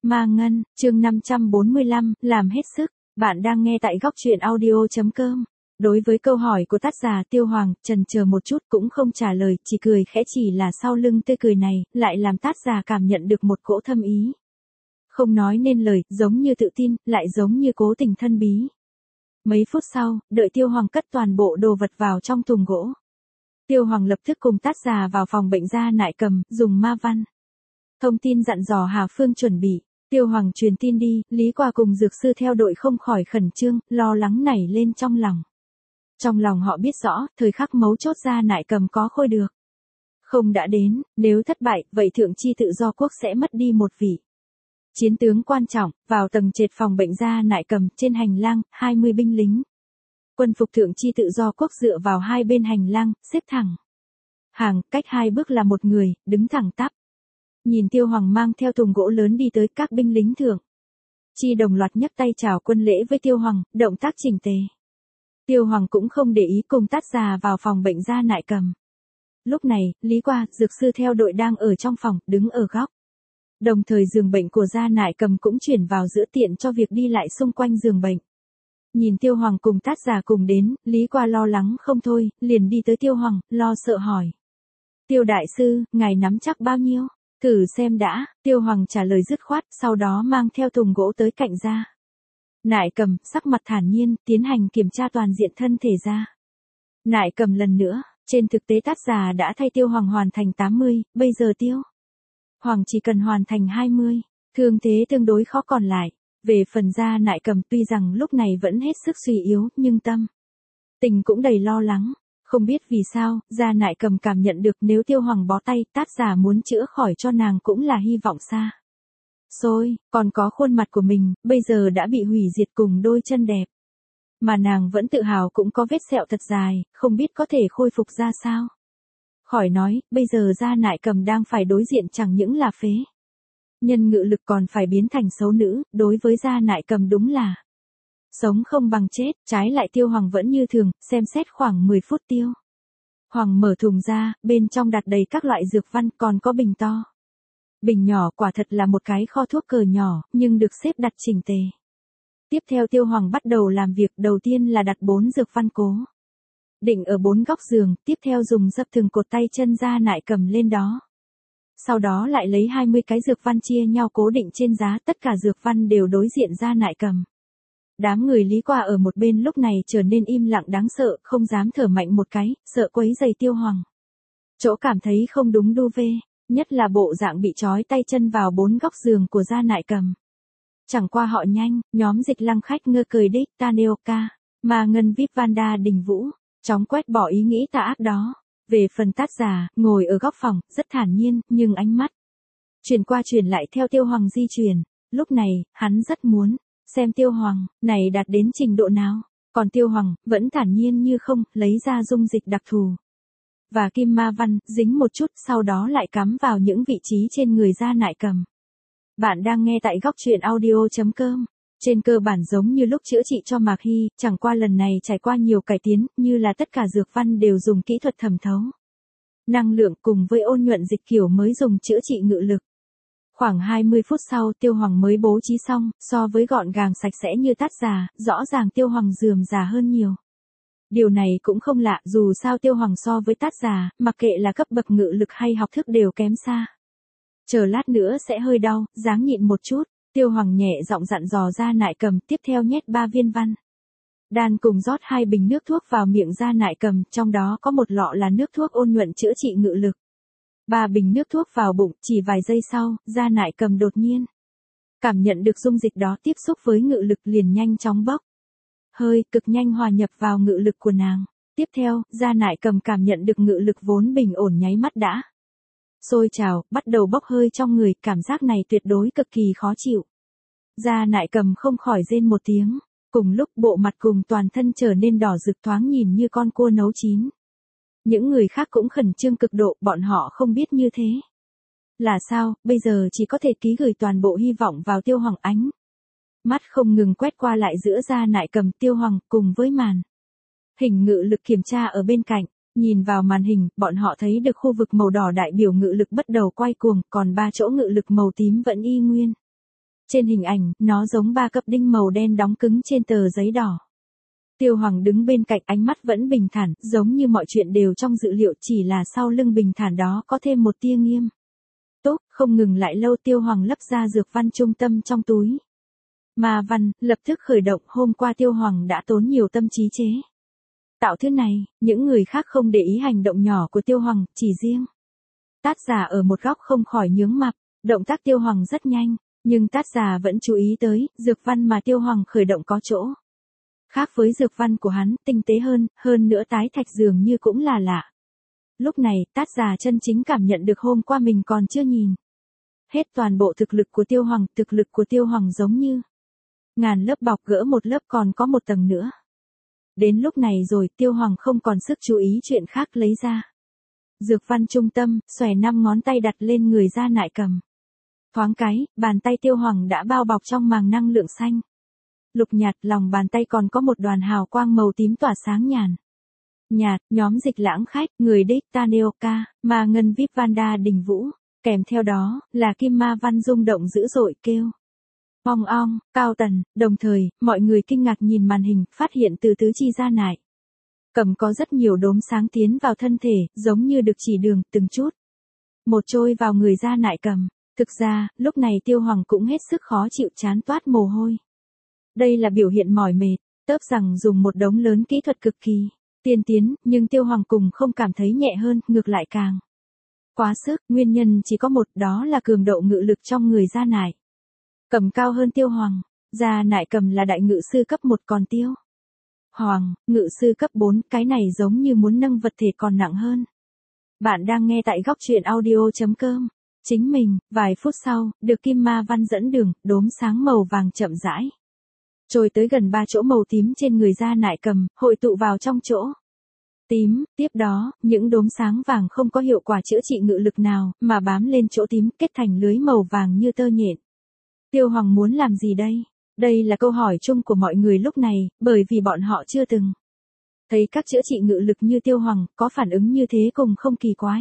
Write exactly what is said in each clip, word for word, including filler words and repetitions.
Ma Ngân, chương năm trăm bốn mươi lăm, làm hết sức. Bạn đang nghe tại góc truyện audio chấm com. Đối với câu hỏi của tác giả Tiêu Hoàng, chần chờ một chút cũng không trả lời, chỉ cười khẽ, chỉ là sau lưng tươi cười này, lại làm tác giả cảm nhận được một cỗ thâm ý. Không nói nên lời, giống như tự tin, lại giống như cố tình thân bí. Mấy phút sau, đợi Tiêu Hoàng cất toàn bộ đồ vật vào trong thùng gỗ. Tiêu Hoàng lập tức cùng tác giả vào phòng bệnh gia nại cầm, dùng ma văn. Thông tin dặn dò Hà Phương chuẩn bị. Tiêu Hoàng truyền tin đi, Lý Qua cùng dược sư theo đội không khỏi khẩn trương, lo lắng nảy lên trong lòng. Trong lòng họ biết rõ, thời khắc mấu chốt gia nại cầm có khôi được. Không đã đến, nếu thất bại, vậy thượng chi tự do quốc sẽ mất đi một vị. Chiến tướng quan trọng, vào tầng trệt phòng bệnh gia nại cầm, trên hành lang, hai mươi binh lính. Quân phục thượng chi tự do quốc dựa vào hai bên hành lang, xếp thẳng. Hàng, cách hai bước là một người, đứng thẳng tắp. Nhìn Tiêu Hoàng mang theo thùng gỗ lớn đi tới các binh lính thượng. Chi đồng loạt nhấc tay chào quân lễ với Tiêu Hoàng, động tác chỉnh tề. Tiêu Hoàng cũng không để ý cùng tát già vào phòng bệnh gia nại cầm. Lúc này, Lý Qua, dược sư theo đội đang ở trong phòng, đứng ở góc. Đồng thời giường bệnh của gia nại cầm cũng chuyển vào giữa tiện cho việc đi lại xung quanh giường bệnh. Nhìn Tiêu Hoàng cùng tát già cùng đến, Lý Qua lo lắng không thôi, liền đi tới Tiêu Hoàng, lo sợ hỏi. Tiêu đại sư, ngài nắm chắc bao nhiêu? Thử xem đã, Tiêu Hoàng trả lời dứt khoát, sau đó mang theo thùng gỗ tới cạnh gia nại cầm, sắc mặt thản nhiên, tiến hành kiểm tra toàn diện thân thể gia nại cầm lần nữa. Trên thực tế tát già đã thay Tiêu Hoàng hoàn thành tám mươi, bây giờ Tiêu Hoàng chỉ cần hoàn thành hai mươi, thương thế tương đối khó còn lại. Về phần gia nại cầm, tuy rằng lúc này vẫn hết sức suy yếu, nhưng tâm tình cũng đầy lo lắng. Không biết vì sao, gia nại cầm cảm nhận được nếu Tiêu Hoàng bó tay, tát già muốn chữa khỏi cho nàng cũng là hy vọng xa xôi, còn có khuôn mặt của mình, bây giờ đã bị hủy diệt cùng đôi chân đẹp. Mà nàng vẫn tự hào cũng có vết sẹo thật dài, không biết có thể khôi phục ra sao. Khỏi nói, bây giờ gia nại cầm đang phải đối diện chẳng những là phế nhân ngự lực còn phải biến thành xấu nữ, đối với gia nại cầm đúng là sống không bằng chết. Trái lại Tiêu Hoàng vẫn như thường, xem xét khoảng mười phút Tiêu Hoàng mở thùng ra, bên trong đặt đầy các loại dược văn, còn có bình to, bình nhỏ, quả thật là một cái kho thuốc cờ nhỏ, nhưng được xếp đặt chỉnh tề. Tiếp theo Tiêu Hoàng bắt đầu làm việc, đầu tiên là đặt bốn dược văn cố định ở bốn góc giường, tiếp theo dùng dập thừng cột tay chân gia nại cầm lên đó. Sau đó lại lấy hai mươi cái dược văn chia nhau cố định trên giá, tất cả dược văn đều đối diện gia nại cầm. Đám người Lý Qua ở một bên lúc này trở nên im lặng đáng sợ, không dám thở mạnh một cái, sợ quấy rầy Tiêu Hoàng. Chỗ cảm thấy không đúng đu vê, nhất là bộ dạng bị trói tay chân vào bốn góc giường của gia nại cầm. Chẳng qua họ nhanh, nhóm Dịch Lăng khách ngơ cười đích, Taneoka, Ma Ngân vê i pê Vanda Đình Vũ, chóng quét bỏ ý nghĩ tà ác đó. Về phần tát già, ngồi ở góc phòng, rất thản nhiên, nhưng ánh mắt chuyển qua chuyển lại theo Tiêu Hoàng di chuyển. Lúc này, hắn rất muốn xem Tiêu Hoàng này đạt đến trình độ nào. Còn Tiêu Hoàng vẫn thản nhiên như không, lấy ra dung dịch đặc thù và kim ma văn, dính một chút, sau đó lại cắm vào những vị trí trên người gia nại cầm. Bạn đang nghe tại góc truyện audio chấm com. Trên cơ bản giống như lúc chữa trị cho Mạc Hy, chẳng qua lần này trải qua nhiều cải tiến, như là tất cả dược văn đều dùng kỹ thuật thẩm thấu năng lượng cùng với ôn nhuận dịch kiểu mới dùng chữa trị ngự lực. Khoảng hai mươi phút sau Tiêu Hoàng mới bố trí xong, so với gọn gàng sạch sẽ như tát già, rõ ràng Tiêu Hoàng rườm rà hơn nhiều. Điều này cũng không lạ, dù sao Tiêu Hoàng so với tát già, mặc kệ là cấp bậc ngự lực hay học thức đều kém xa. Chờ lát nữa sẽ hơi đau, ráng nhịn một chút. Tiêu Hoàng nhẹ giọng dặn dò gia nại cầm, tiếp theo nhét ba viên văn đan cùng rót hai bình nước thuốc vào miệng gia nại cầm, trong đó có một lọ là nước thuốc ôn nhuận chữa trị ngự lực. Ba bình nước thuốc vào bụng, chỉ vài giây sau, gia nại cầm đột nhiên cảm nhận được dung dịch đó tiếp xúc với ngự lực liền nhanh chóng bốc hơi, cực nhanh hòa nhập vào ngự lực của nàng. Tiếp theo, gia nại cầm cảm nhận được ngự lực vốn bình ổn nháy mắt đã sôi trào, bắt đầu bốc hơi trong người, cảm giác này tuyệt đối cực kỳ khó chịu. Gia nại cầm không khỏi rên một tiếng, cùng lúc bộ mặt cùng toàn thân trở nên đỏ rực, thoáng nhìn như con cua nấu chín. Những người khác cũng khẩn trương cực độ, bọn họ không biết như thế là sao, bây giờ chỉ có thể ký gửi toàn bộ hy vọng vào Tiêu Hoàng. Ánh mắt không ngừng quét qua lại giữa gia nại cầm, Tiêu Hoàng cùng với màn hình ngự lực kiểm tra ở bên cạnh. Nhìn vào màn hình, bọn họ thấy được khu vực màu đỏ đại biểu ngự lực bắt đầu quay cuồng, còn ba chỗ ngự lực màu tím vẫn y nguyên. Trên hình ảnh, nó giống ba cặp đinh màu đen đóng cứng trên tờ giấy đỏ. Tiêu Hoàng đứng bên cạnh, ánh mắt vẫn bình thản, giống như mọi chuyện đều trong dự liệu, chỉ là sau lưng bình thản đó có thêm một tia nghiêm túc. Không ngừng lại lâu, Tiêu Hoàng lấp ra dược văn trung tâm trong túi. Ma văn, lập tức khởi động. Hôm qua Tiêu Hoàng đã tốn nhiều tâm trí chế tạo thứ này, những người khác không để ý hành động nhỏ của Tiêu Hoàng, chỉ riêng Tát Giả ở một góc không khỏi nhướng mặt. Động tác Tiêu Hoàng rất nhanh, nhưng Tát Giả vẫn chú ý tới, dược văn mà Tiêu Hoàng khởi động có chỗ khác với dược văn của hắn, tinh tế hơn, hơn nữa tái thạch dường như cũng là lạ. Lúc này, Tát Giả chân chính cảm nhận được hôm qua mình còn chưa nhìn hết toàn bộ thực lực của Tiêu Hoàng, thực lực của Tiêu Hoàng giống như ngàn lớp bọc gỡ một lớp còn có một tầng nữa. Đến lúc này rồi, Tiêu Hoàng không còn sức chú ý chuyện khác, lấy ra dược văn trung tâm, xòe năm ngón tay đặt lên người Gia Nại Cầm. Thoáng cái, bàn tay Tiêu Hoàng đã bao bọc trong màng năng lượng xanh lục nhạt, lòng bàn tay còn có một đoàn hào quang màu tím tỏa sáng nhàn nhạt. Nhóm Dịch Lãng Khách, người đích Taneoka, Ma Ngân víp Vanda Đình Vũ, kèm theo đó là Kim Ma Văn rung động dữ dội kêu ong ong, Cao Tần. Đồng thời, mọi người kinh ngạc nhìn màn hình, phát hiện từ tứ chi Gia Nại Cầm có rất nhiều đốm sáng tiến vào thân thể, giống như được chỉ đường, từng chút một trôi vào người Gia Nại Cầm. Thực ra, lúc này Tiêu Hoàng cũng hết sức khó chịu, chán toát mồ hôi. Đây là biểu hiện mỏi mệt, tớp rằng dùng một đống lớn kỹ thuật cực kỳ tiên tiến, nhưng Tiêu Hoàng cùng không cảm thấy nhẹ hơn, ngược lại càng quá sức. Nguyên nhân chỉ có một, đó là cường độ ngự lực trong người Gia Nại Cầm cao hơn Tiêu Hoàng. Gia Nại Cầm là đại ngự sư cấp một, còn Tiêu Hoàng, ngự sư cấp bốn, cái này giống như muốn nâng vật thể còn nặng hơn. Bạn đang nghe tại góc truyện audio.com. Chính mình, vài phút sau, được Kim Ma Văn dẫn đường, đốm sáng màu vàng chậm rãi trôi tới gần ba chỗ màu tím trên người Gia Nại Cầm, hội tụ vào trong chỗ tím. Tiếp đó, những đốm sáng vàng không có hiệu quả chữa trị ngự lực nào, mà bám lên chỗ tím, kết thành lưới màu vàng như tơ nhện. Tiêu Hoàng muốn làm gì đây? Đây là câu hỏi chung của mọi người lúc này, bởi vì bọn họ chưa từng thấy các chữa trị ngự lực như Tiêu Hoàng có phản ứng như thế, cùng không kỳ quái.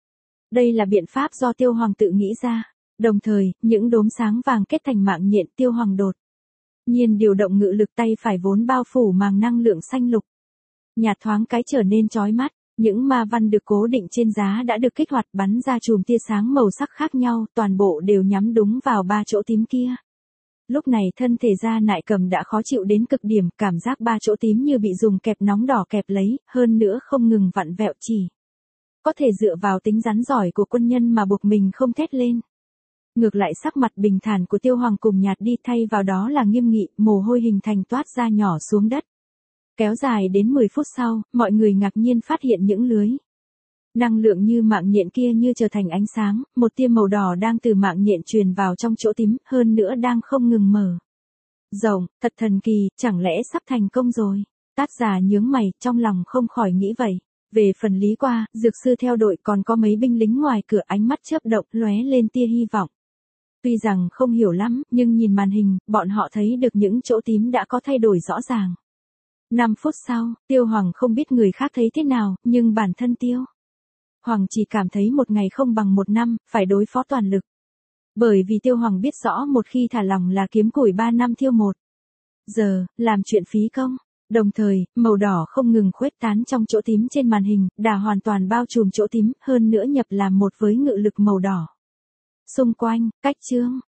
Đây là biện pháp do Tiêu Hoàng tự nghĩ ra. Đồng thời, những đốm sáng vàng kết thành mạng nhện. Tiêu Hoàng đột nhiên điều động ngự lực, tay phải vốn bao phủ màng năng lượng xanh lục nhạt thoáng cái trở nên chói mắt. Những ma văn được cố định trên giá đã được kích hoạt, bắn ra chùm tia sáng màu sắc khác nhau, toàn bộ đều nhắm đúng vào ba chỗ tím kia. Lúc này thân thể Gia Nại Cầm đã khó chịu đến cực điểm, cảm giác ba chỗ tím như bị dùng kẹp nóng đỏ kẹp lấy, hơn nữa không ngừng vặn vẹo, chỉ có thể dựa vào tính rắn giỏi của quân nhân mà buộc mình không thét lên. Ngược lại, sắc mặt bình thản của Tiêu Hoàng cùng nhạt đi, thay vào đó là nghiêm nghị, mồ hôi hình thành toát ra nhỏ xuống đất. Kéo dài đến mười phút sau, mọi người ngạc nhiên phát hiện những lưới năng lượng như mạng nhện kia như trở thành ánh sáng, một tia màu đỏ đang từ mạng nhện truyền vào trong chỗ tím, hơn nữa đang không ngừng mở rộng. Thật thần kỳ, chẳng lẽ sắp thành công rồi? Tát Giả nhướng mày, trong lòng không khỏi nghĩ vậy. Về phần Lý Qua, dược sư theo đội, còn có mấy binh lính ngoài cửa, ánh mắt chớp động, lóe lên tia hy vọng. Tuy rằng không hiểu lắm, nhưng nhìn màn hình, bọn họ thấy được những chỗ tím đã có thay đổi rõ ràng. năm phút sau, Tiêu Hoàng không biết người khác thấy thế nào, nhưng bản thân Tiêu Hoàng chỉ cảm thấy một ngày không bằng một năm, phải đối phó toàn lực. Bởi vì Tiêu Hoàng biết rõ một khi thả lỏng là kiếm củi ba năm thiêu một giờ, làm chuyện phí công. Đồng thời, màu đỏ không ngừng khuếch tán trong chỗ tím trên màn hình, đã hoàn toàn bao trùm chỗ tím, hơn nữa nhập làm một với ngự lực màu đỏ xung quanh. Cách chương